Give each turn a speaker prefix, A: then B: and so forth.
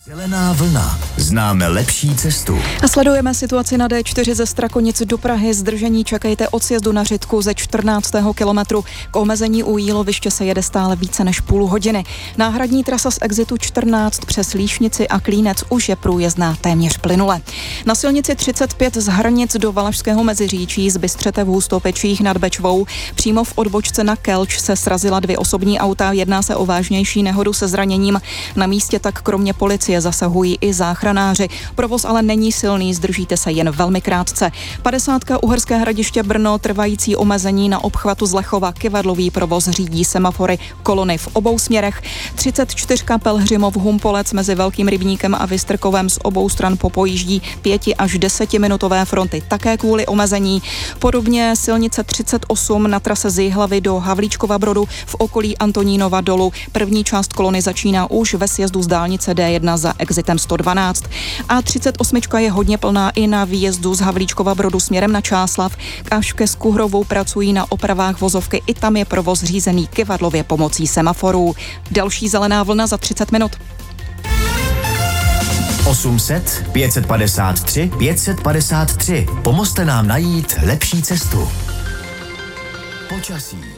A: Zelená vlna. Známe lepší cestu.
B: A sledujeme situaci na D4 ze Strakonic do Prahy. Zdržení čekejte od sjezdu na Řitku ze 14. kilometru. K omezení u Jíloviště se jede stále více než půl hodiny. Náhradní trasa z exitu 14 přes Líšnici a Klínec už je průjezdná téměř plynule. Na silnici 35 z Hrnic do Valašského Meziříčí z Bystřete v Hustopečích nad Bečvou přímo v odbočce na Kelč se srazila 2 osobní auta. Jedná se o vážnější nehodu se zraněním. Na místě tak kromě policie zasahují i záchranáři. Provoz ale není silný, zdržíte se jen velmi krátce. 50 Uherské Hradiště Brno, trvající omezení na obchvatu z Lechova, kyvadlový provoz, řídí semafory, kolony v obou směrech. 34 Pelhřimov Humpolec mezi Velkým Rybníkem a Vystrkovem z obou stran popojíždí 5 až 10 minutové fronty, také kvůli omezení. Podobně silnice 38 na trase z Jihlavy do Havlíčkova Brodu v okolí Antonínova dolu. První část kolony začíná už ve sjezdu z dálnice D1 za exitem 112. A 38 je hodně plná i na výjezdu z Havlíčkova Brodu směrem na Čáslav. Až ke Skuhrovou pracují na opravách vozovky, i tam je provoz řízený kyvadlově pomocí semaforů. Další zelená vlna za 30 minut.
A: 800 553 553. Pomozte nám najít lepší cestu. Počasí.